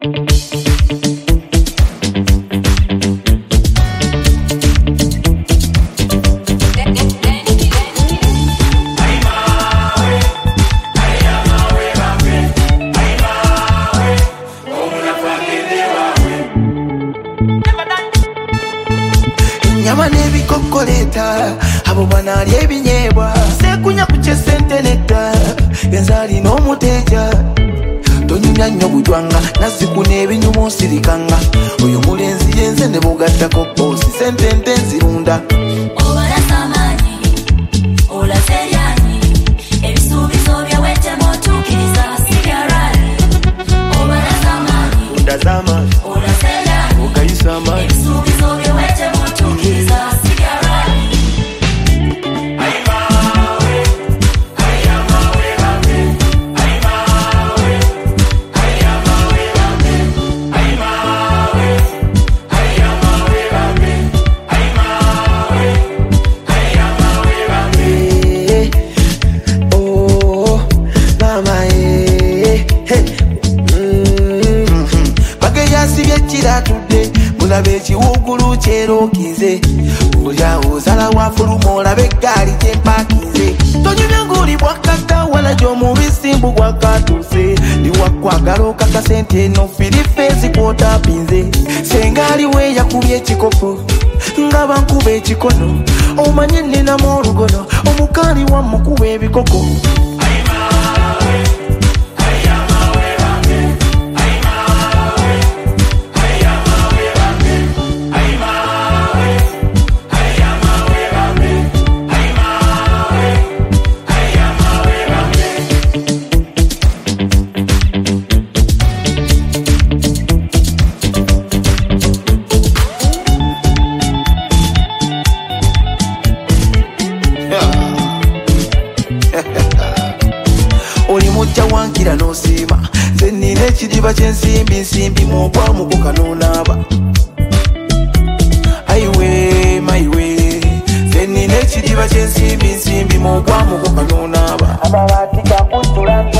Nyama nebikokoleta abo banali ebinyebwa sekunya kuchesente neta enzali no muteja tonyumya nnyo bujwanga nazikuna ebinyumu sirikanga oyo mulenzi yenze ne bugattako bosi sente ntenzirunda obala samanyi ola seryanyi ebisuubizo byawete motukiriza sigarali obala samanyi ndazama ola seryanyi okayisa amaanyi ebisuubizo byawete motukiriza sigarali mulabe ekiwugulu kyerokize olya ozala wafuluma olabe eggaali kyempakize tonyumya ng'oli bwakata wala gy'omubisi mbu gwakatuse niwakwagala okakasente eno firifeezi kwotapinze sengaali we yakubye ekikopo nga bankuba ekikono omanye nnenamu olugono omukaali wammukuba ebikoko oli mujja wankira n'osiima nze nnina ekidiba ky'ensimbi nsimbi mu obwamuko kanonaaba ayiwe mayiwe nze nnina ekidiba ky'ensimbi nsimbi mu obwamuko kanonaaba amabaati gakuntula